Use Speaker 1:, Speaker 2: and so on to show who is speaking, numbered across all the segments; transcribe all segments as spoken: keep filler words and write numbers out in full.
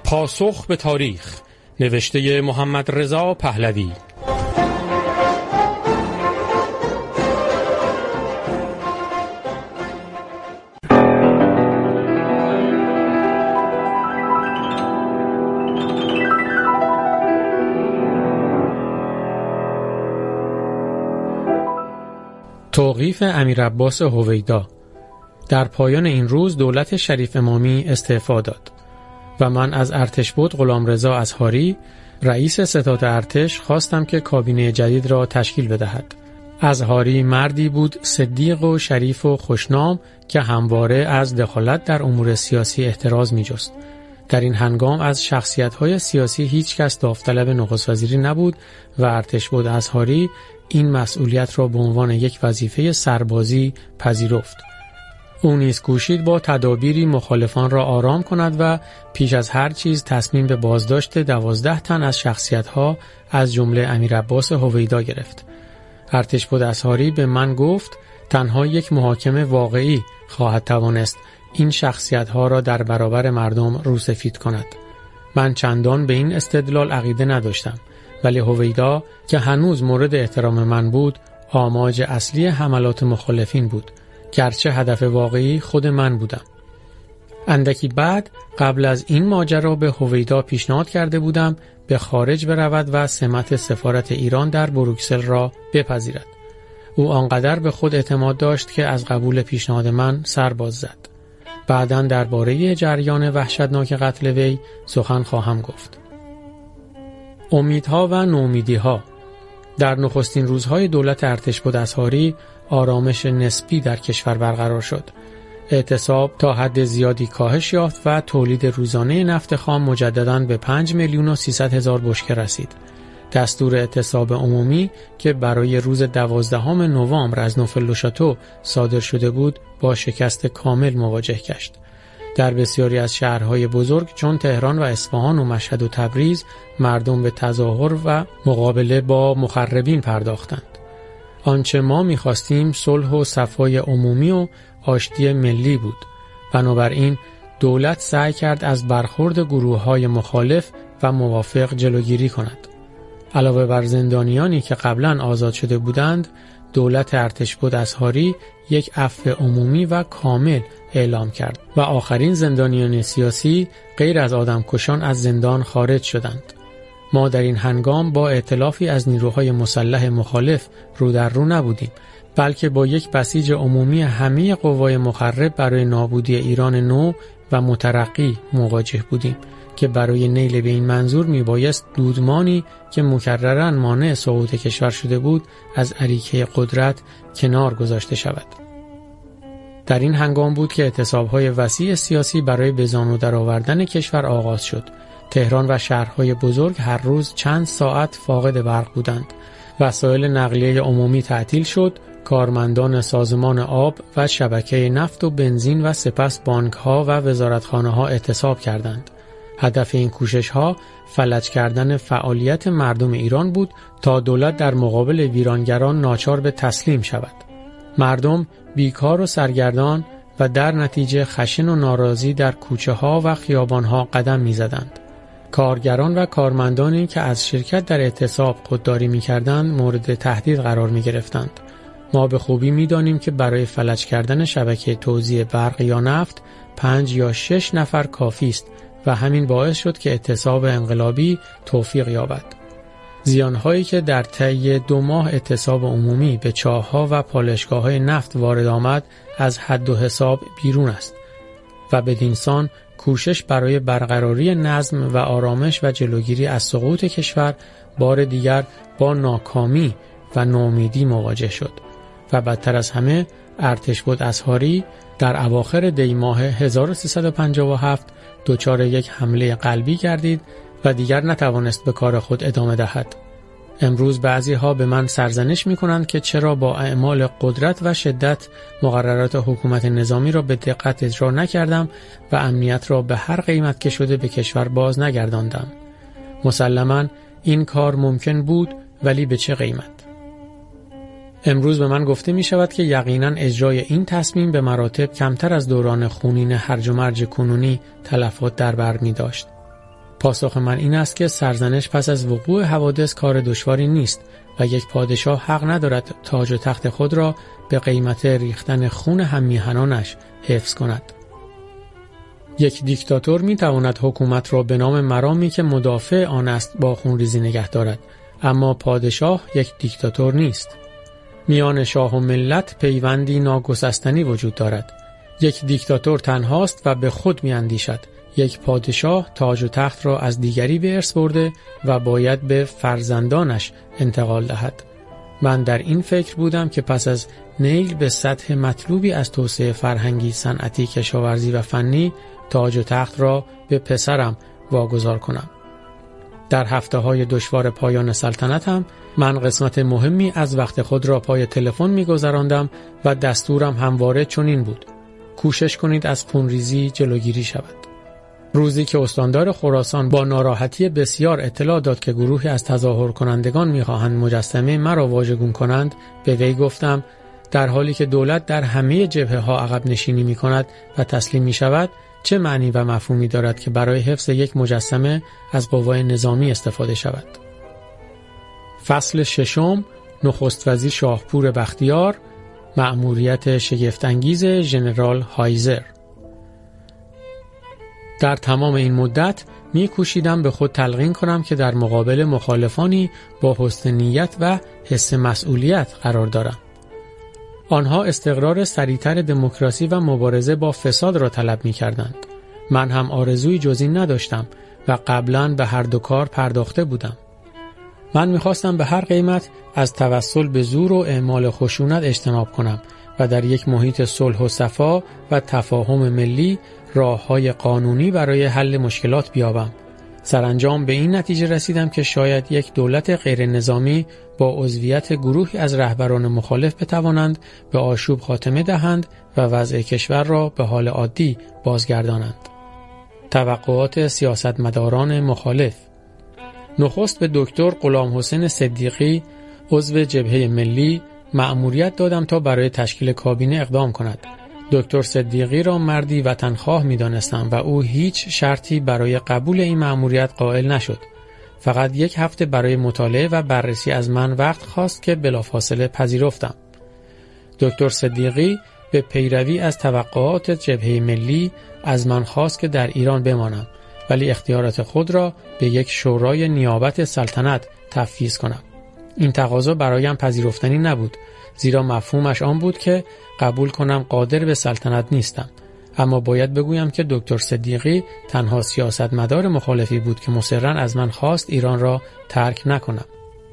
Speaker 1: پاسخ به تاریخ، نوشته محمد رضا پهلوی. توقیف امیرعباس هویدا. در پایان این روز دولت شریف امامی استعفا داد و من از ارتشبد غلامرضا اطهاری رئیس ستاد ارتش خواستم که کابینه جدید را تشکیل بدهد. اطهاری مردی بود صدیق و شریف و خوشنام که همواره از دخالت در امور سیاسی احتراز می‌جست. در این هنگام از شخصیت‌های سیاسی هیچ کس داوطلب نخست وزیری نبود و ارتشبد اطهاری این مسئولیت را به عنوان یک وظیفه سربازی پذیرفت. او نیز کوشید با تدابیری مخالفان را آرام کند و پیش از هر چیز تصمیم به بازداشت دوازده تن از شخصیت‌ها از جمله امیرعباس هویدا گرفت. ارتشبد اطهاری به من گفت تنها یک محاکمه واقعی خواهد توانست این شخصیت‌ها را در برابر مردم روسفید کند. من چندان به این استدلال عقیده نداشتم، ولی هویدا که هنوز مورد احترام من بود آماج اصلی حملات مخالفین بود، گرچه هدف واقعی خود من بودم. اندکی بعد قبل از این ماجرا به هویدا پیشنهاد کرده بودم به خارج برود و سمت سفارت ایران در بروکسل را بپذیرد. او آنقدر به خود اعتماد داشت که از قبول پیشنهاد من سر باز زد. بعداً درباره جریان وحشتناک قتل وی سخن خواهم گفت. امیدها و نومیدی‌ها. در نخستین روزهای دولت ارتشبد اطهاری آرامش نسبی در کشور برقرار شد. اعتصاب تا حد زیادی کاهش یافت و تولید روزانه نفت خام مجدداً به پنج میلیون و سیصد هزار بشکه رسید. دستور اعتصاب عمومی که برای روز دوازدهم نوامبر از نوفل-لوشاتو صادر شده بود با شکست کامل مواجه گشت. در بسیاری از شهرهای بزرگ چون تهران و اصفهان و مشهد و تبریز مردم به تظاهر و مقابله با مخربین پرداختند. آنچه ما می‌خواستیم صلح و صفای عمومی و آشتی ملی بود. بنابراین دولت سعی کرد از برخورد گروه‌های مخالف و موافق جلوگیری کند. علاوه بر زندانیانی که قبلا آزاد شده بودند، دولت ارتشبد اطهاری یک عفو عمومی و کامل اعلام کرد و آخرین زندانیان سیاسی غیر از آدمکشان از زندان خارج شدند. ما در این هنگام با ائتلافی از نیروهای مسلح مخالف رو در رو نبودیم، بلکه با یک بسیج عمومی همه قوای مخرب برای نابودی ایران نو و مترقی مواجه بودیم که برای نیل به این منظور می بایست دودمانی که مکرراً مانع سقوط کشور شده بود از اریکه قدرت کنار گذاشته شود. در این هنگام بود که اعتصاب‌های وسیع سیاسی برای به زانو درآوردن کشور آغاز شد. تهران و شهرهای بزرگ هر روز چند ساعت فاقد برق بودند. وسایل نقلیه عمومی تعطیل شد. کارمندان سازمان آب و شبکه نفت و بنزین و سپس بانک‌ها و وزارتخانه‌ها اعتصاب کردند. هدف این کوشش‌ها فلج کردن فعالیت مردم ایران بود تا دولت در مقابل ویرانگران ناچار به تسلیم شود. مردم بیکار و سرگردان و در نتیجه خشن و ناراضی در کوچه‌ها و خیابان‌ها قدم می‌زدند. کارگران و کارمندانی که از شرکت در اعتصاب خودداری می‌کردند مورد تهدید قرار می‌گرفتند. ما به خوبی می‌دانیم که برای فلج کردن شبکه توزیع برق یا نفت پنج یا شش نفر کافی است و همین باعث شد که اعتصاب انقلابی توفیق یابد. زیانهایی که در طی دو ماه اعتصاب عمومی به چاه‌ها و پالایشگاه‌های نفت وارد آمد از حد و حساب بیرون است و بدینسان کوشش برای برقراری نظم و آرامش و جلوگیری از سقوط کشور بار دیگر با ناکامی و ناامیدی مواجه شد و بدتر از همه ارتشبد اطهاری در اواخر دی ماه هزار و سیصد و پنجاه و هفت دچار یک حمله قلبی گردید و دیگر نتوانست به کار خود ادامه دهد. امروز بعضی ها به من سرزنش می کنند که چرا با اعمال قدرت و شدت مقررات حکومت نظامی را به دقت اجرا نکردم و امنیت را به هر قیمت که شده به کشور باز نگرداندم. مسلماً این کار ممکن بود، ولی به چه قیمت؟ امروز به من گفته می شود که یقیناً اجرای این تصمیم به مراتب کمتر از دوران خونین هرج و مرج کنونی تلفات در بر می داشت. پاسخ من این است که سرزنش پس از وقوع حوادث کار دشواری نیست و یک پادشاه حق ندارد تاج و تخت خود را به قیمت ریختن خون هممیهنانش حفظ کند. یک دیکتاتور می تواند حکومت را به نام مرامی که مدافع آن است با خونریزی نگه دارد، اما پادشاه یک دیکتاتور نیست. میان شاه و ملت پیوندی ناگسستنی وجود دارد. یک دیکتاتور تنهاست و به خود می اندیشد. یک پادشاه تاج و تخت را از دیگری به ارث برده و باید به فرزندانش انتقال دهد. من در این فکر بودم که پس از نیل به سطح مطلوبی از توسعه فرهنگی، صنعتی، کشاورزی و فنی، تاج و تخت را به پسرم واگذار کنم. در هفته‌های دشوار پایان سلطنتم من قسمت مهمی از وقت خود را پای تلفن می‌گذراندم و دستورم همواره چنین بود: کوشش کنید از خونریزی جلوگیری شود. روزی که استاندار خراسان با ناراحتی بسیار اطلاع داد که گروهی از تظاهر کنندگان می‌خواهند مجسمه مرا واژگون کنند، به وی گفتم در حالی که دولت در همه جبهه‌ها عقب نشینی می‌کند و تسلیم می‌شود، چه معنی و مفهومی دارد که برای حفظ یک مجسمه از قوای نظامی استفاده شود؟ فصل ششم، نخست وزیر شاهپور بختیار، مأموریت شگفت‌انگیز ژنرال هایزر. در تمام این مدت می کوشیدم به خود تلقین کنم که در مقابل مخالفانی با حسن نیت و حس مسئولیت قرار دارم. آنها استقرار سریعتر دموکراسی و مبارزه با فساد را طلب می کردند. من هم آرزوی جز این نداشتم و قبلاً به هر دو کار پرداخته بودم. من می خواستم به هر قیمت از توسل به زور و اعمال خشونت اجتناب کنم و در یک محیط صلح و صفا و تفاهم ملی راه‌های قانونی برای حل مشکلات بیابم. سرانجام به این نتیجه رسیدم که شاید یک دولت غیر نظامی با عضویت گروهی از رهبران مخالف بتوانند به آشوب خاتمه دهند و وضع کشور را به حال عادی بازگردانند. توقعات سیاستمداران مخالف. نخست به دکتر غلام حسین صدیقی، عضو جبهه ملی، مأموریت دادم تا برای تشکیل کابینه اقدام کند. دکتر صدیقی را مردی وطنخواه می دانستم و او هیچ شرطی برای قبول این مأموریت قائل نشد. فقط یک هفته برای مطالعه و بررسی از من وقت خواست که بلافاصله پذیرفتم. دکتر صدیقی به پیروی از توقعات جبهه ملی از من خواست که در ایران بمانم، ولی اختیارات خود را به یک شورای نیابت سلطنت تفویض کنم. این تقاضا برایم پذیرفتنی نبود، زیرا مفهومش آن بود که قبول کنم قادر به سلطنت نیستم. اما باید بگویم که دکتر صدیقی تنها سیاستمدار مخالفی بود که مصرراً از من خواست ایران را ترک نکنم.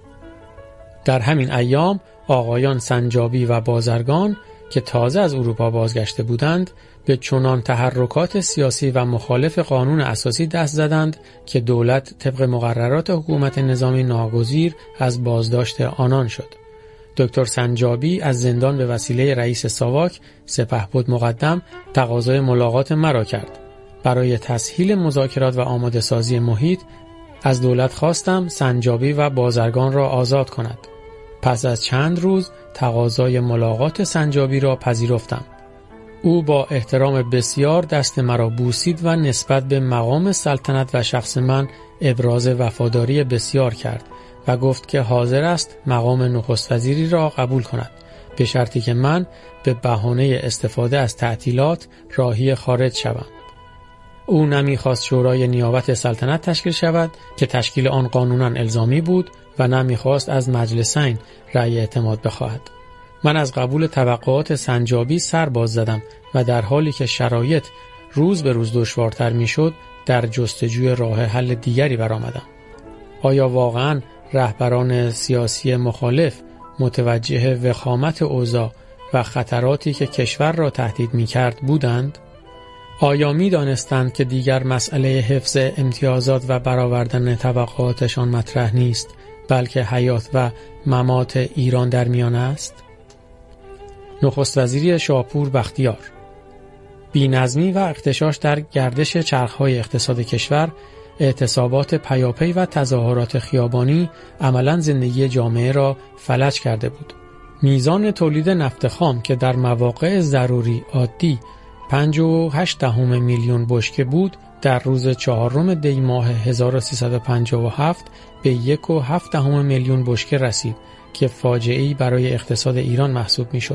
Speaker 1: در همین ایام آقایان سنجابی و بازرگان که تازه از اروپا بازگشته بودند به چنان تحرکات سیاسی و مخالف قانون اساسی دست زدند که دولت طبق مقررات حکومت نظامی ناگزیر از بازداشت آنان شد. دکتر سنجابی از زندان به وسیله رئیس ساواک سپهبد مقدم تقاضای ملاقات مرا کرد. برای تسهیل مذاکرات و آماده سازی محیط از دولت خواستم سنجابی و بازرگان را آزاد کند. پس از چند روز تقاضای ملاقات سنجابی را پذیرفتم. او با احترام بسیار دست مرا بوسید و نسبت به مقام سلطنت و شخص من ابراز وفاداری بسیار کرد و گفت که حاضر است مقام نخست وزیری را قبول کند، به شرطی که من به بهانه استفاده از تعطیلات راهی خارج شوم. او نمیخواست شورای نیابت سلطنت تشکیل شود که تشکیل آن قانونا الزامی بود و نمیخواست از مجلسین رأی اعتماد بخواهد. من از قبول توقعات سنجابی سر باز زدم و در حالی که شرایط روز به روز دشوارتر میشد در جستجوی راه حل دیگری برآمدم. آیا واقعاً رهبران سیاسی مخالف متوجه وخامت اوضاع و خطراتی که کشور را تهدید می‌کرد بودند؟ آیا می‌دانستند که دیگر مسئله حفظ امتیازات و برآوردن توقعاتشان مطرح نیست، بلکه حیات و ممات ایران در میان است؟ نخست وزیری شاهپور بختیار. بی‌نظمی و اغتشاش در گردش چرخ‌های اقتصاد کشور، اعتصابات پیاپی و تظاهرات خیابانی عملاً زندگی جامعه را فلج کرده بود. میزان تولید نفت خام که در مواقع ضروری عادی پنج و هشت دهم میلیون بشکه بود، در روز چهارم دی ماه هزار و سیصد و پنجاه و هفت به یک و هفت دهم میلیون بشکه رسید که فاجعه‌ای برای اقتصاد ایران محسوب میشد.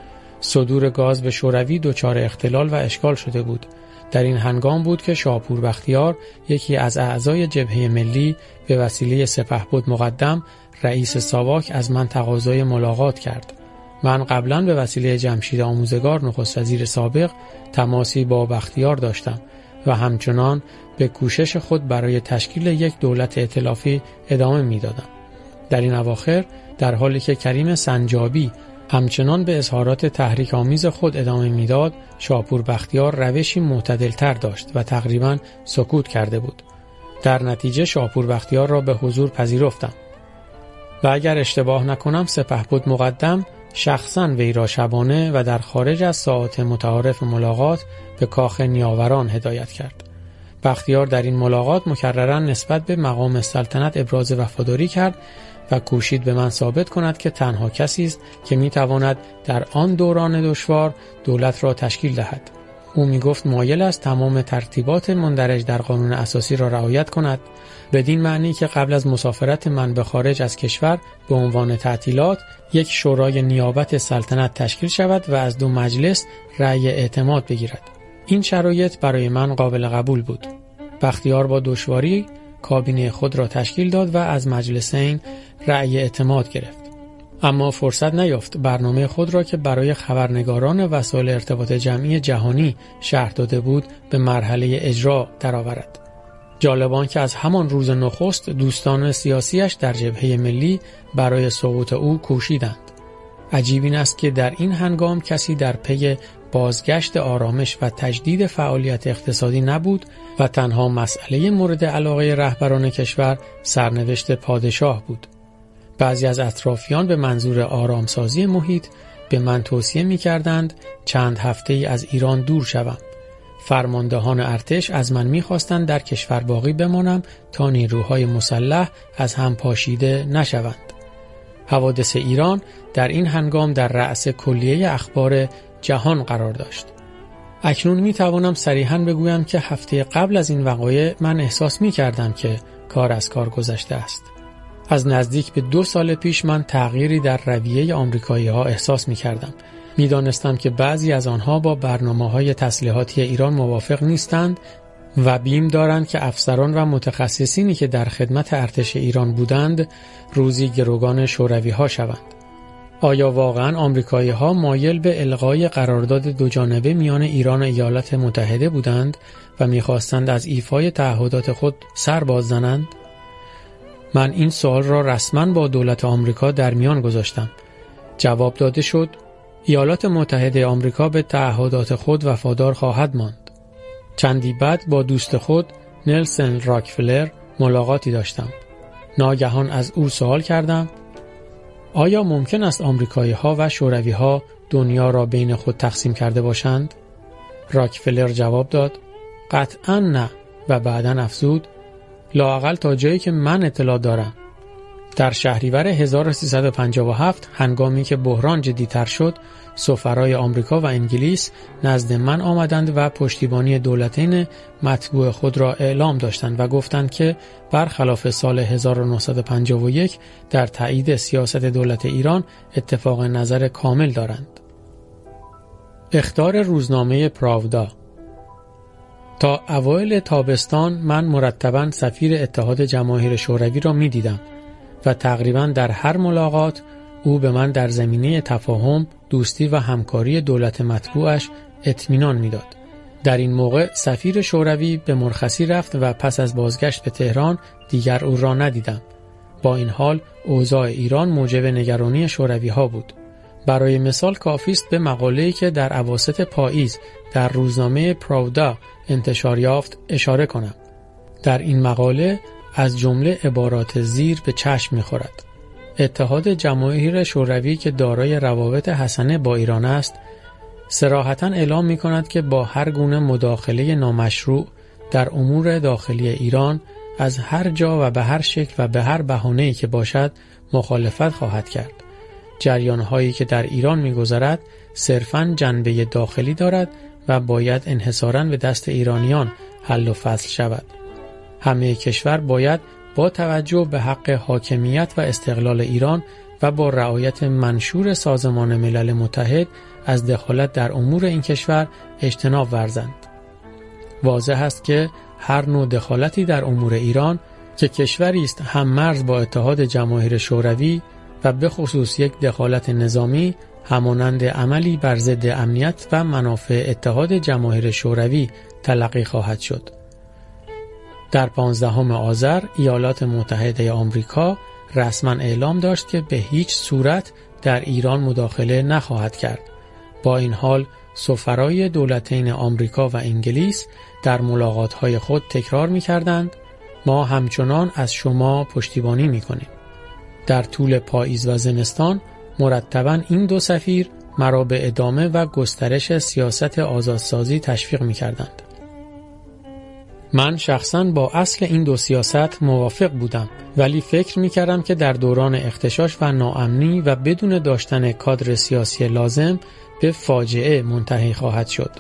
Speaker 1: صدور گاز به شوروی دچار اختلال و اشکال شده بود. در این هنگام بود که شاپور بختیار، یکی از اعضای جبهه ملی، به وسیله سپهبد مقدم رئیس ساواک از من تقاضای ملاقات کرد. من قبلا به وسیله جمشید آموزگار نخست وزیر سابق تماسی با بختیار داشتم و همچنان به کوشش خود برای تشکیل یک دولت ائتلافی ادامه میدادم. در این اواخر در حالی که کریم سنجابی همچنان به اظهارات تحریک آمیز خود ادامه میداد، شاپور بختیار روشی معتدل‌تر داشت و تقریباً سکوت کرده بود. در نتیجه شاپور بختیار را به حضور پذیرفتم و اگر اشتباه نکنم سپهبد مقدم شخصاً وی را شبانه و در خارج از ساعات متعارف ملاقات به کاخ نیاوران هدایت کرد. بختیار در این ملاقات مکرراً نسبت به مقام سلطنت ابراز وفاداری کرد و کوشید به من ثابت کند که تنها کسی است که میتواند در آن دوران دشوار دولت را تشکیل دهد. او میگفت مایل است تمام ترتیبات مندرج در قانون اساسی را رعایت کند، بدین معنی که قبل از مسافرت من به خارج از کشور به عنوان تعطیلات یک شورای نیابت سلطنت تشکیل شود و از دو مجلس رأی اعتماد بگیرد. این شرایط برای من قابل قبول بود. بختیار با دشواری کابینه خود را تشکیل داد و از مجلسین رأی اعتماد گرفت. اما فرصت نیافت برنامه خود را که برای خبرنگاران وسایل ارتباط جمعی جهانی شرح داده بود به مرحله اجرا درآورد. جالبان که از همان روز نخست دوستان سیاسیش در جبهه ملی برای سقوط او کوشیدند. عجیب این است که در این هنگام کسی در پی بازگشت آرامش و تجدید فعالیت اقتصادی نبود و تنها مسئله مورد علاقه رهبران کشور سرنوشت پادشاه بود. بعضی از اطرافیان به منظور آرامسازی محیط به من توصیه می کردند چند هفته ای از ایران دور شوم. فرماندهان ارتش از من می خواستند در کشور باقی بمانم تا نیروهای مسلح از هم پاشیده نشوند. حوادث ایران در این هنگام در رأس کلیه اخبار جهان قرار داشت. اکنون می توانم صریحاً بگویم که هفته قبل از این وقایع من احساس می کردم که کار از کار گذشته است. از نزدیک به دو سال پیش من تغییری در رویه آمریکایی ها احساس می کردم. می دانستم که بعضی از آنها با برنامه های تسلیحاتی ایران موافق نیستند و بیم دارند که افسران و متخصصینی که در خدمت ارتش ایران بودند روزی گروگان شوروی ها شوند. آیا واقعاً آمریکایی ها مایل به الغای قرارداد دوجانبه میان ایران و ایالات متحده بودند و می‌خواستند از ایفای تعهدات خود سر باز زنند؟ من این سوال را رسما با دولت آمریکا در میان گذاشتم. جواب داده شد ایالات متحده آمریکا به تعهدات خود وفادار خواهد ماند. چندی بعد با دوست خود نلسن راکفلر ملاقاتی داشتم. ناگهان از او سوال کردم آیا ممکن است آمریکایی ها و شوروی ها دنیا را بین خود تقسیم کرده باشند؟ راکفلر جواب داد قطعاً نه و بعداً افزود لااقل تا جایی که من اطلاع دارم. در شهریور هزار و سیصد و پنجاه و هفت هنگامی که بحران جدی‌تر شد، سفرای آمریکا و انگلیس نزد من آمدند و پشتیبانی دولتین مطبوع خود را اعلام داشتند و گفتند که برخلاف سال هزار و نهصد و پنجاه و یک در تایید سیاست دولت ایران اتفاق نظر کامل دارند. اخطار روزنامه پراودا. تا اوایل تابستان من مرتباً سفیر اتحاد جماهیر شوروی را می دیدم و تقریباً در هر ملاقات او به من در زمینه تفاهم، دوستی و همکاری دولت مطبوعش اطمینان میداد. در این موقع سفیر شوروی به مرخصی رفت و پس از بازگشت به تهران دیگر او را ندیدم. با این حال اوضاع ایران موجب نگرانی شوروی ها بود. برای مثال کافی است به مقاله‌ای که در اواسط پاییز در روزنامه پراودا انتشار یافت اشاره کنم. در این مقاله از جمله عبارات زیر به چشم می‌خورد. اتحاد جماهیر شوروی که دارای روابط حسنه با ایران است، صراحتاً اعلام می‌کند که با هر گونه مداخله نامشروع در امور داخلی ایران از هر جا و به هر شکل و به هر بهانه‌ای که باشد مخالفت خواهد کرد. جریان‌هایی که در ایران می‌گذرد صرفاً جنبه داخلی دارد و باید انحصاراً به دست ایرانیان حل و فصل شود. همه کشور باید با توجه به حق حاکمیت و استقلال ایران و با رعایت منشور سازمان ملل متحد از دخالت در امور این کشور اجتناب ورزند. واضح است که هر نوع دخالتی در امور ایران که کشوری است هم مرز با اتحاد جماهیر شوروی و به خصوص یک دخالت نظامی همانند عملی بر ضد امنیت و منافع اتحاد جماهیر شوروی تلقی خواهد شد. در پانزدهم آذر ایالات متحده آمریکا رسما اعلام داشت که به هیچ صورت در ایران مداخله نخواهد کرد. با این حال سفرای دولتین آمریکا و انگلیس در ملاقات‌های خود تکرار می‌کردند ما همچنان از شما پشتیبانی می‌کنیم. در طول پاییز و زمستان مرتباً این دو سفیر مرا به ادامه و گسترش سیاست آزادسازی تشویق می‌کردند. من شخصاً با اصل این دو سیاست موافق بودم، ولی فکر می‌کردم که در دوران اغتشاش و ناامنی و بدون داشتن کادر سیاسی لازم به فاجعه منتهی خواهد شد.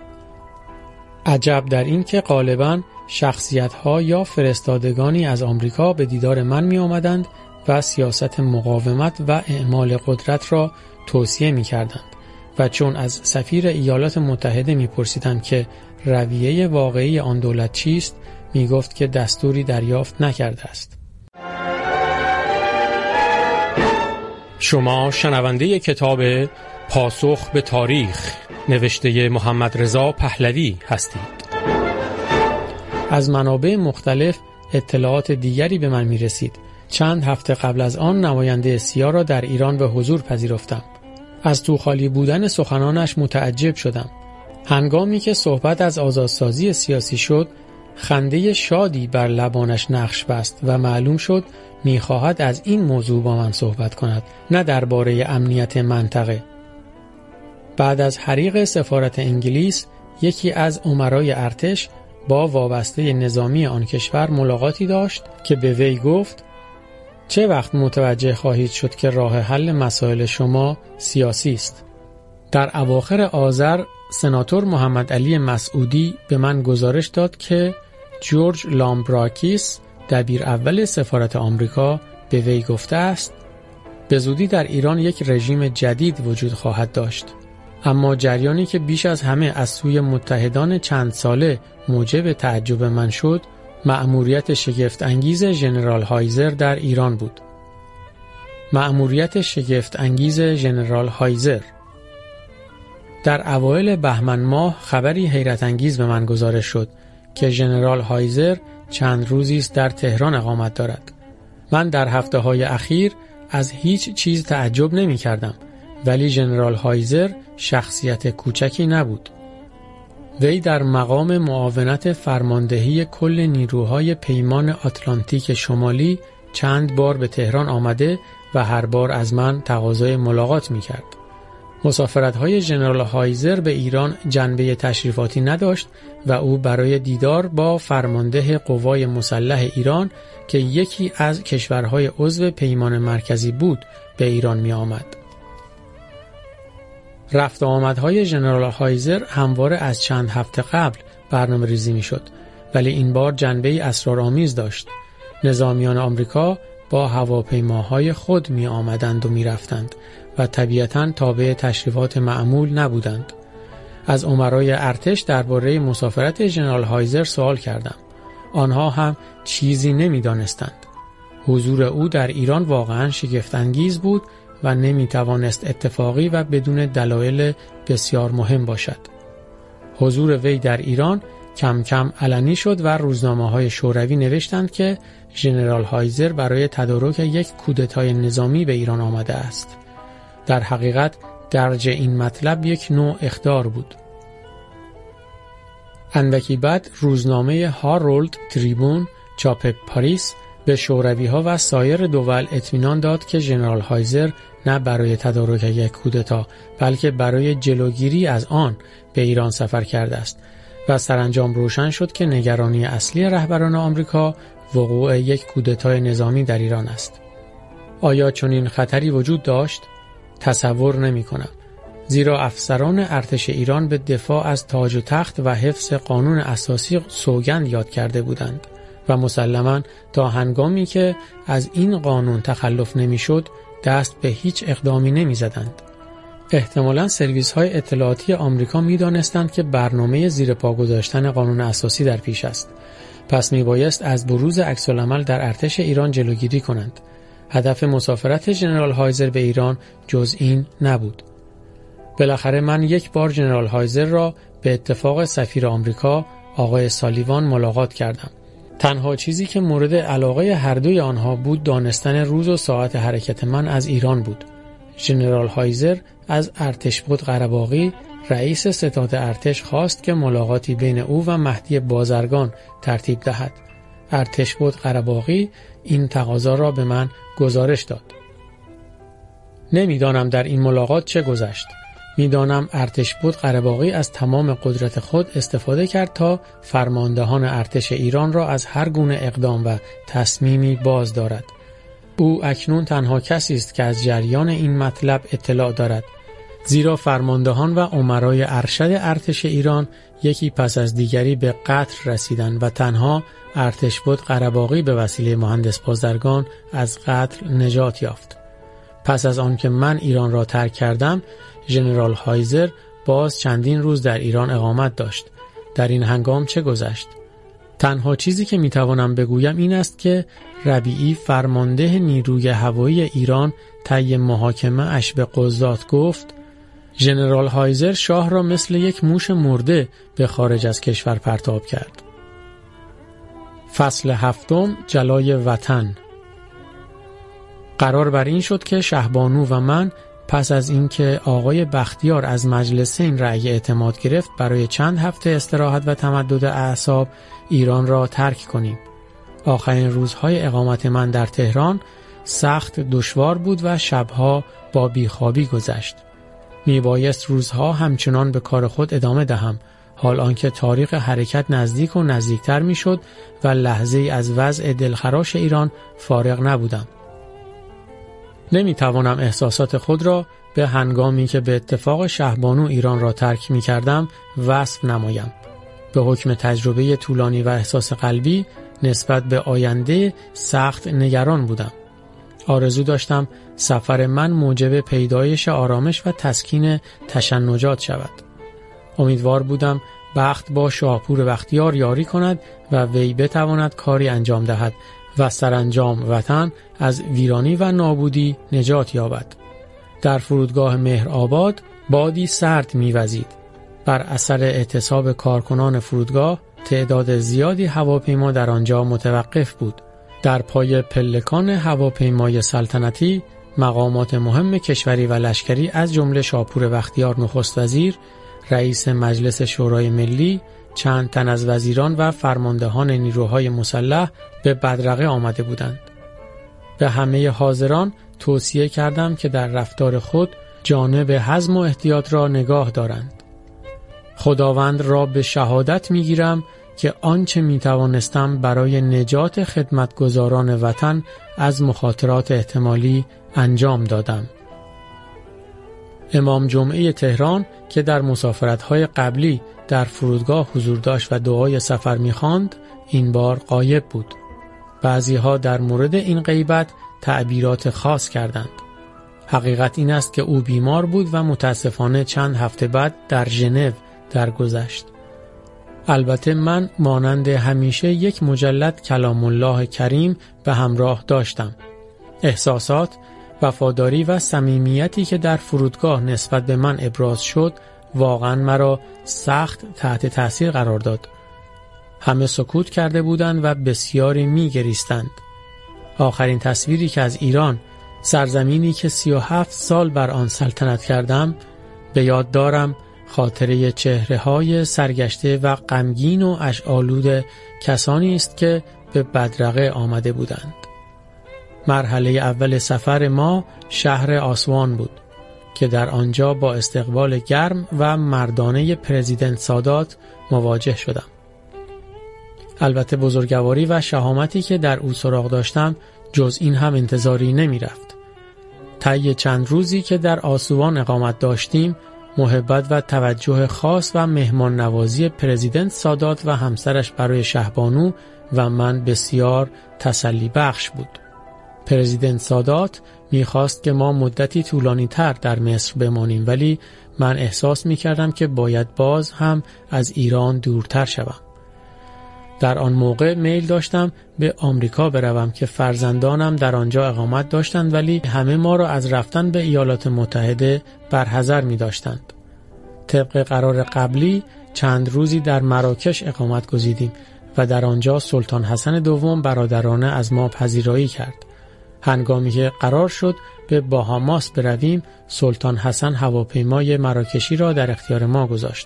Speaker 1: عجب در این که غالباً شخصیت‌ها یا فرستادگانی از آمریکا به دیدار من می‌آمدند و سیاست مقاومت و اعمال قدرت را توصیه می‌کردند و چون از سفیر ایالات متحده می‌پرسیدم که رویه واقعی آن دولت چیست، می‌گفت که دستوری دریافت نکرده است.
Speaker 2: شما شنونده کتاب پاسخ به تاریخ نوشته محمد رضا پهلوی هستید.
Speaker 1: از منابع مختلف اطلاعات دیگری به من می‌رسید. چند هفته قبل از آن نماینده سیا را در ایران به حضور پذیرفتم. از تو خالی بودن سخنانش متعجب شدم. هنگامی که صحبت از آزادسازی سیاسی شد، خنده شادی بر لبانش نقش بست و معلوم شد می‌خواهد از این موضوع با من صحبت کند، نه درباره امنیت منطقه. بعد از حریق سفارت انگلیس، یکی از امرای ارتش با وابسته نظامی آن کشور ملاقاتی داشت که به وی گفت چه وقت متوجه خواهید شد که راه حل مسائل شما سیاسی است؟ در اواخر آذر سناتور محمد علی مسعودی به من گزارش داد که جورج لامبراکیس دبیر اول سفارت آمریکا به وی گفته است به زودی در ایران یک رژیم جدید وجود خواهد داشت. اما جریانی که بیش از همه از سوی متحدان چند ساله موجب تعجب من شد، مأموریت شگفت انگیز ژنرال هایزر در ایران بود. مأموریت شگفت انگیز ژنرال هایزر. در اوایل بهمن ماه خبری حیرت انگیز به من گزارش شد که ژنرال هایزر چند روزی است در تهران اقامت دارد. من در هفته‌های اخیر از هیچ چیز تعجب نمی کردم، ولی ژنرال هایزر شخصیت کوچکی نبود. وی در مقام معاونت فرماندهی کل نیروهای پیمان آتلانتیک شمالی چند بار به تهران آمده و هر بار از من تقاضای ملاقات می کرد. مسافرت‌های ژنرال هایزر به ایران جنبه تشریفاتی نداشت و او برای دیدار با فرمانده قوای مسلح ایران که یکی از کشورهای عضو پیمان مرکزی بود به ایران می آمد. رفت و آمدهای ژنرال هایزر همواره از چند هفته قبل برنامه ریزی می شد، ولی این بار جنبه اسرارآمیز داشت. نظامیان آمریکا با هواپیماهای خود می آمدند و می رفتند و طبیعتاً تابع تشریفات معمول نبودند. از امرای ارتش درباره مسافرت ژنرال هایزر سوال کردم. آنها هم چیزی نمی دانستند. حضور او در ایران واقعاً شگفت انگیز بود و نمی توانست اتفاقی و بدون دلایل بسیار مهم باشد. حضور وی در ایران کم کم علنی شد و روزنامه‌های شوروی نوشتند که ژنرال هایزر برای تدارک یک کودتای نظامی به ایران آمده است. در حقیقت درج این مطلب یک نوع اخطار بود. اندکی بعد روزنامه هارولد تریبون چاپ پاریس به شوروی‌ها و سایر دول اطمینان داد که ژنرال هایزر نه برای تدارک یک کودتا بلکه برای جلوگیری از آن به ایران سفر کرده است و سرانجام روشن شد که نگرانی اصلی رهبران آمریکا وقوع یک کودتای نظامی در ایران است. آیا چنین خطری وجود داشت؟ تصور نمی کنم. زیرا افسران ارتش ایران به دفاع از تاج و تخت و حفظ قانون اساسی سوگند یاد کرده بودند و مسلماً تا هنگامی که از این قانون تخلف نمی‌شد دست به هیچ اقدامی نمی‌زدند. احتمالاً سرویس‌های اطلاعاتی آمریکا می‌دانستند که برنامه زیر پا گذاشتن قانون اساسی در پیش است. پس میبایست از بروز عکس‌العمل در ارتش ایران جلوگیری کنند. هدف مسافرت ژنرال هایزر به ایران جز این نبود. بالاخره من یک بار ژنرال هایزر را به اتفاق سفیر آمریکا آقای سالیوان ملاقات کردم. تنها چیزی که مورد علاقه هر دوی آنها بود دانستن روز و ساعت حرکت من از ایران بود. ژنرال هایزر از ارتشبد قره‌باغی رئیس ستاد ارتش خواست که ملاقاتی بین او و مهدی بازرگان ترتیب دهد. ارتشبد قره‌باغی این تقاضا را به من گزارش داد. نمیدانم در این ملاقات چه گذشت. میدانم ارتشبد قره‌باغی از تمام قدرت خود استفاده کرد تا فرماندهان ارتش ایران را از هر گونه اقدام و تصمیمی باز دارد. او اکنون تنها کسی است که از جریان این مطلب اطلاع دارد، زیرا فرماندهان و امرای ارشد ارتش ایران یکی پس از دیگری به قتل رسیدند و تنها ارتشبد قره‌باغی به وسیله مهندس بازرگان از قتل نجات یافت. پس از آن که من ایران را ترک کردم، ژنرال هایزر باز چندین روز در ایران اقامت داشت. در این هنگام چه گذشت؟ تنها چیزی که میتوانم بگویم این است که ربیعی فرمانده نیروی هوایی ایران طی محاکمه اش به قضات گفت ژنرال هایزر شاه را مثل یک موش مرده به خارج از کشور پرتاب کرد. فصل هفتم، جلای وطن. قرار بر این شد که شهبانو و من پس از اینکه آقای بختیار از مجلسین رأی اعتماد گرفت برای چند هفته استراحت و تمدد اعصاب ایران را ترک کنیم. آخرین روزهای اقامت من در تهران سخت دشوار بود و شبها با بیخوابی گذشت. میبایست روزها همچنان به کار خود ادامه دهم، حال آنکه تاریخ حرکت نزدیک و نزدیکتر میشد و لحظه‌ای از وضع دلخراش ایران فارغ نبودم. نمیتوانم احساسات خود را به هنگامی که به اتفاق شهبانو ایران را ترک می کردم وصف نمایم. به حکم تجربه طولانی و احساس قلبی نسبت به آینده سخت نگران بودم. آرزو داشتم سفر من موجب پیدایش آرامش و تسکین تشنجات شود. امیدوار بودم بخت با شاپور بختیار یاری کند و وی بتواند کاری انجام دهد و سرانجام وطن از ویرانی و نابودی نجات یابد. در فرودگاه مهرآباد بادی سرد می‌وزید. بر اثر اعتصاب کارکنان فرودگاه تعداد زیادی هواپیما در آنجا متوقف بود. در پای پلکان هواپیمای سلطنتی مقامات مهم کشوری و لشکری از جمله شاپور بختیار نخست وزیر، رئیس مجلس شورای ملی، چند تن از وزیران و فرماندهان نیروهای مسلح به بدرقه آمده بودند. به همه حاضران توصیه کردم که در رفتار خود جانب حزم و احتیاط را نگاه دارند. خداوند را به شهادت میگیرم که آنچه میتوانستم برای نجات خدمتگزاران وطن از مخاطرات احتمالی انجام دادم. امام جمعه تهران که در مسافرت‌های قبلی در فرودگاه حضور داشت و دعای سفر می‌خواند، این بار غایب بود. بعضی‌ها در مورد این غیبت تعبیرات خاص کردند. حقیقت این است که او بیمار بود و متاسفانه چند هفته بعد در ژنو درگذشت. البته من مانند همیشه یک مجلد کلام الله کریم به همراه داشتم. احساسات، وفاداری و صمیمیتی که در فرودگاه نسبت به من ابراز شد واقعا مرا سخت تحت تأثیر قرار داد. همه سکوت کرده بودند و بسیاری می گریستند. آخرین تصویری که از ایران، سرزمینی که سی و هفت سال بر آن سلطنت کردم، به یاد دارم خاطره چهره‌های سرگشته و غمگین و اشع‌آلود کسانی است که به بدرقه آمده بودند. مرحله اول سفر ما شهر آسوان بود که در آنجا با استقبال گرم و مردانه پرزیدنت سادات مواجه شدم. البته بزرگواری و شهامتی که در او سراغ داشتم جز این هم انتظاری نمی رفت. طی چند روزی که در آسوان اقامت داشتیم محبت و توجه خاص و مهمان نوازی پرزیدنت سادات و همسرش برای شهبانو و من بسیار تسلی بخش بود. پرزیدنت سادات میخواست که ما مدتی طولانی تر در مصر بمانیم، ولی من احساس میکردم که باید باز هم از ایران دورتر شوم. در آن موقع میل داشتم به آمریکا بروم که فرزندانم در آنجا اقامت داشتند، ولی همه ما را از رفتن به ایالات متحده برحذر می داشتند. طبق قرار قبلی چند روزی در مراکش اقامت گزیدیم و در آنجا سلطان حسن دوم برادرانه از ما پذیرایی کرد. هنگامی که قرار شد به باهاماس برویم، سلطان حسن هواپیمای مراکشی را در اختیار ما گذاشت.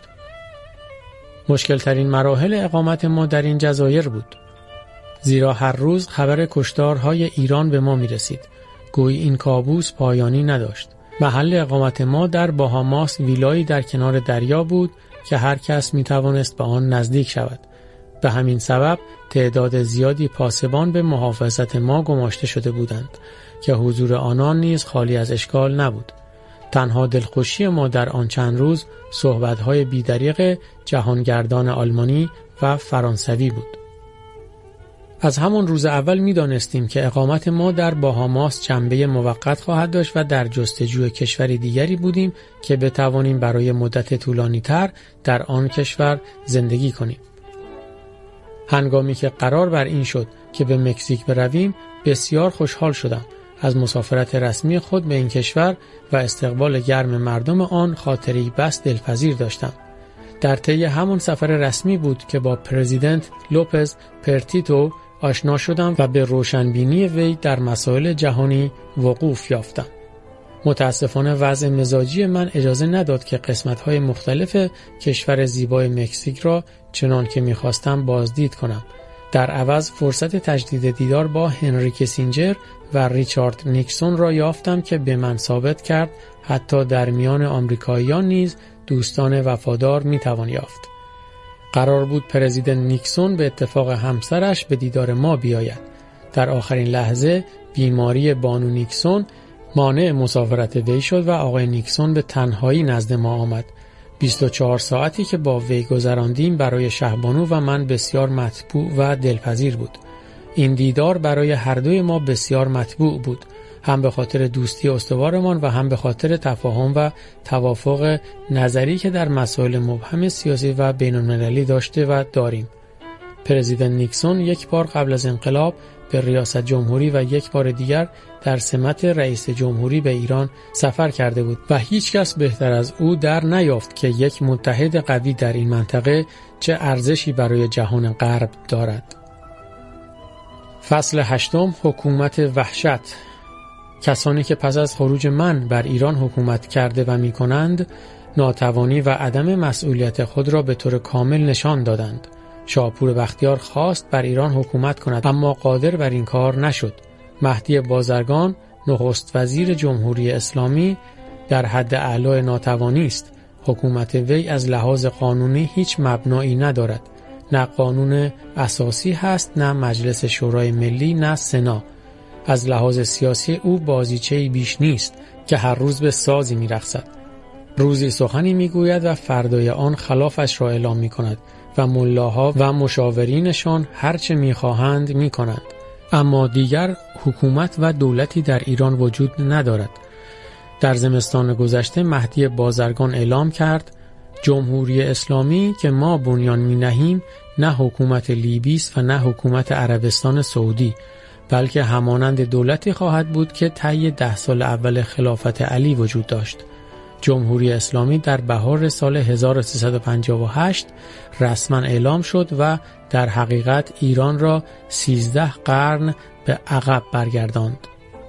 Speaker 1: مشکل ترین مراحل اقامت ما در این جزایر بود، زیرا هر روز خبر کشتارهای ایران به ما می رسید. گویی این کابوس پایانی نداشت. محل اقامت ما در باهاماس ویلایی در کنار دریا بود که هر کس می توانست به آن نزدیک شود. به همین سبب تعداد زیادی پاسبان به محافظت ما گماشته شده بودند که حضور آنان نیز خالی از اشکال نبود. تنها دلخوشی ما در آن چند روز صحبت‌های بی‌دریغ جهانگردان آلمانی و فرانسوی بود. از همان روز اول می دانستیم که اقامت ما در باهاماس جنبه موقت خواهد داشت و در جستجوی کشوری دیگری بودیم که بتوانیم برای مدت طولانی تر در آن کشور زندگی کنیم. هنگامی که قرار بر این شد که به مکزیک برویم، بسیار خوشحال شدم. از مسافرت رسمی خود به این کشور و استقبال گرم مردم آن خاطری بس دلپذیر داشتم. در طی همان سفر رسمی بود که با پرزیدنت لوپز پرتیتو آشنا شدم و به روشنبینی وی در مسائل جهانی وقوف یافتم. متاسفانه وضع مزاجی من اجازه نداد که قسمت‌های مختلف کشور زیبای مکزیک را چنان که می‌خواستم بازدید کنم. در عوض فرصت تجدید دیدار با هنری کیسینجر و ریچارد نیکسون را یافتم که به من ثابت کرد حتی در میان آمریکاییان نیز دوستان وفادار میتوان یافت. قرار بود پرزیدنت نیکسون به اتفاق همسرش به دیدار ما بیاید. در آخرین لحظه بیماری بانو نیکسون مانع مسافرت وی شد و آقای نیکسون به تنهایی نزد ما آمد. بیست و چهار ساعتی که با وی گذراندیم برای شهبانو و من بسیار مطبوع و دلپذیر بود. این دیدار برای هر دوی ما بسیار مطبوع بود، هم به خاطر دوستی استوارمان و هم به خاطر تفاهم و توافق نظری که در مسائل مبهم سیاسی و بین‌المللی داشته و داریم. پرزیدنت نیکسون یک بار قبل از انقلاب به ریاست جمهوری و یک بار دیگر در سمت رئیس جمهوری به ایران سفر کرده بود و هیچ کس بهتر از او در نیافت که یک متحد قوی در این منطقه چه ارزشی برای جهان غرب دارد. فصل هشتم، حکومت وحشت. کسانی که پس از خروج من بر ایران حکومت کرده و می کنند، ناتوانی و عدم مسئولیت خود را به طور کامل نشان دادند. شاپور بختیار خواست بر ایران حکومت کند اما قادر بر این کار نشد. مهدی بازرگان نخست وزیر جمهوری اسلامی در حد اعلی ناتوانی است. حکومت وی از لحاظ قانونی هیچ مبنایی ندارد. نه قانون اساسی هست، نه مجلس شورای ملی، نه سنا. از لحاظ سیاسی او بازیچه‌ای بیش نیست که هر روز به سازی می‌رقصد. روزی سخنی می‌گوید و فردای آن خلافش را اعلام می‌کند و ملاها و مشاورینشان هرچه می‌خواهند می‌کنند. اما دیگر حکومت و دولتی در ایران وجود ندارد. در زمستان گذشته مهدی بازرگان اعلام کرد جمهوری اسلامی که ما بنیان می‌نهیم نه حکومت لیبی است و نه حکومت عربستان سعودی، بلکه همانند دولتی خواهد بود که طی ده سال اول خلافت علی وجود داشت. جمهوری اسلامی در بهار سال هزار و سیصد و پنجاه و هشت رسما اعلام شد و در حقیقت ایران را سیزده قرن به عقب برگرداند.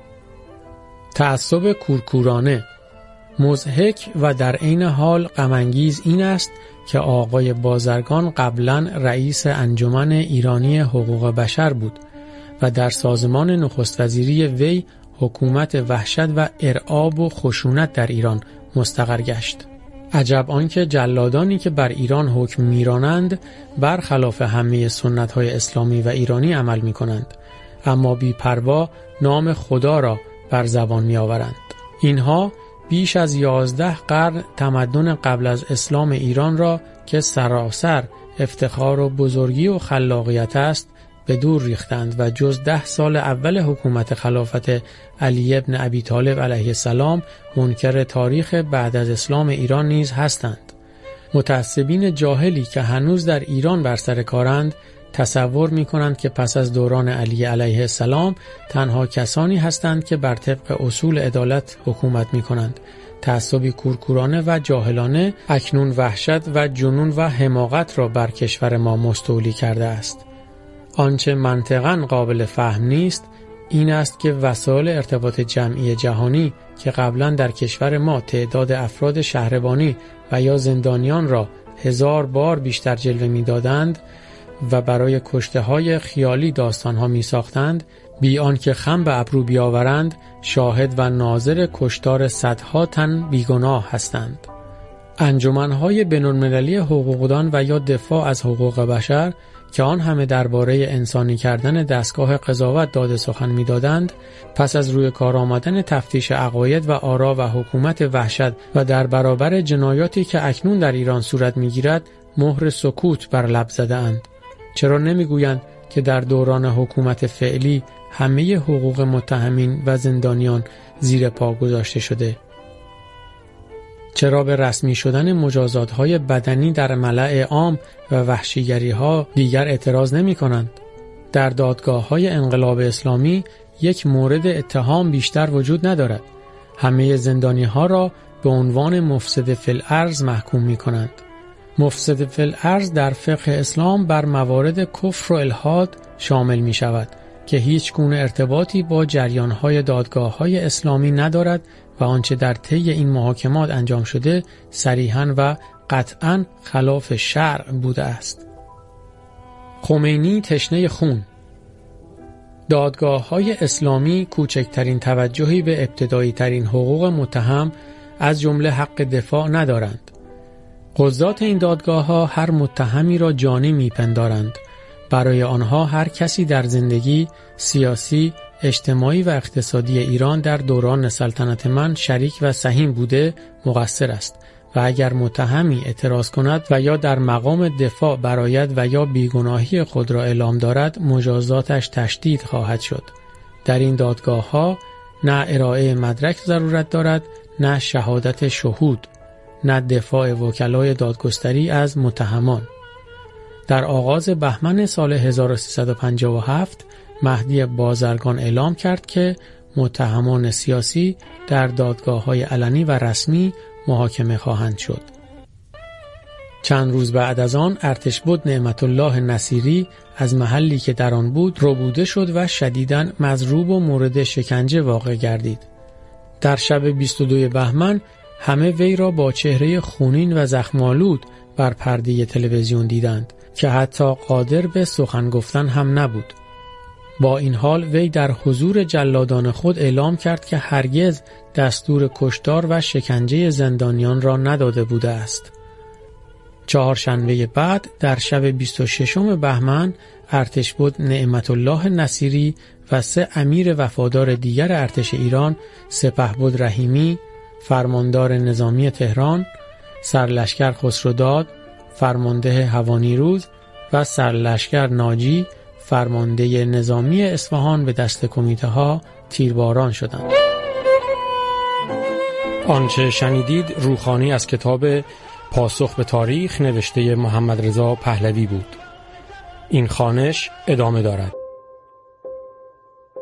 Speaker 1: تعصب کورکورانه. مضحک و در عین حال غم‌انگیز این است که آقای بازرگان قبلا رئیس انجمن ایرانی حقوق بشر بود و در سازمان نخست وزیری وی حکومت وحشت و ارعاب و خشونت در ایران مستقر گشت. عجب آنکه جلادانی که بر ایران حکم میرانند برخلاف همه سنت‌های اسلامی و ایرانی عمل می‌کنند، اما بی‌پروا نام خدا را بر زبان می‌آورند. اینها بیش از یازده قرن تمدن قبل از اسلام ایران را که سراسر افتخار و بزرگی و خلاقیت است به دور ریختند و جز ده سال اول حکومت خلافت علی ابن ابی طالب علیه السلام منکر تاریخ بعد از اسلام ایران نیز هستند. متعصبین جاهلی که هنوز در ایران بر سر کارند تصور می کنند که پس از دوران علی علیه السلام تنها کسانی هستند که بر طبق اصول عدالت حکومت می کنند. تعصبی کورکورانه و جاهلانه اکنون وحشت و جنون و حماقت را بر کشور ما مستولی کرده است. آنچه منطقاً قابل فهم نیست این است که وسایل ارتباط جمعی جهانی که قبلاً در کشور ما تعداد افراد شهربانی و یا زندانیان را هزار بار بیشتر جلوه می دادند و برای کشته های خیالی داستان ها می ساختند، بی آنکه خم به ابرو بیاورند شاهد و ناظر کشتار صدها تن بیگناه هستند. انجمن‌های بین‌المللی حقوقدان و یا دفاع از حقوق بشر که آن همه درباره انسانی کردن دستگاه قضاوت داده سخن می‌دادند، پس از روی کار آمدن تفتیش عقاید و آرا و حکومت وحشت و در برابر جنایاتی که اکنون در ایران صورت می‌گیرد مهر سکوت بر لب زده‌اند. چرا نمی‌گویند که در دوران حکومت فعلی همه حقوق متهمین و زندانیان زیر پا گذاشته شده؟ چرا به رسمی شدن مجازات‌های بدنی در ملأ عام و وحشیگری‌ها دیگر اعتراض نمی‌کنند؟ در دادگاه‌های انقلاب اسلامی یک مورد اتهام بیشتر وجود ندارد. همه زندانی‌ها را به عنوان مفسد فی الارض محکوم می‌کنند. مفسد فی الارض در فقه اسلام بر موارد کفر و الحاد شامل می‌شود که هیچ گونه ارتباطی با جریان‌های دادگاه‌های اسلامی ندارد و آنچه در طی این محاکمات انجام شده صریحاً و قطعاً خلاف شرع بوده است. خمینی تشنه خون. دادگاه‌های اسلامی کوچکترین توجهی به ابتدایی ترین حقوق متهم از جمله حق دفاع ندارند. قضات این دادگاه‌ها هر متهمی را جانی می‌پندارند. برای آنها هر کسی در زندگی سیاسی، اجتماعی و اقتصادی ایران در دوران سلطنت من شریک و سهیم بوده مقصر است و اگر متهمی اعتراض کند و یا در مقام دفاع براید و یا بیگناهی خود را اعلام دارد مجازاتش تشدید خواهد شد. در این دادگاه‌ها نه ارائه مدرک ضرورت دارد، نه شهادت شهود، نه دفاع وکلای دادگستری از متهمان. در آغاز بهمن سال هزار و سیصد و پنجاه و هفت مهدی بازرگان اعلام کرد که متهمان سیاسی در دادگاه‌های علنی و رسمی محاکمه خواهند شد. چند روز بعد از آن ارتشبد نعمت الله نصیری از محلی که در آن بود ربوده شد و شدیداً مضروب و مورد شکنجه واقع گردید. در شب بیست و دوم بهمن همه وی را با چهره خونین و زخم‌آلود بر پرده تلویزیون دیدند که حتی قادر به سخن گفتن هم نبود. با این حال وی در حضور جلادان خود اعلام کرد که هرگز دستور کشتار و شکنجه زندانیان را نداده بوده است. چهارشنبه بعد در شب بیست و ششم بهمن ارتشبد نعمت الله نصیری و سه امیر وفادار دیگر ارتش ایران، سپهبد رحیمی، فرماندار نظامی تهران، سرلشکر خسروداد، فرمانده هوانیروز و سرلشکر ناجی، فرمانده نظامی اصفهان به دست کمیته ها تیرباران شدند.
Speaker 2: آنچه شنیدید روخانی از کتاب پاسخ به تاریخ نوشته محمد رضا پهلوی بود. این خوانش ادامه دارد.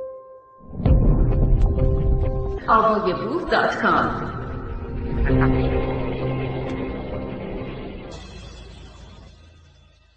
Speaker 3: آوای بور دات کام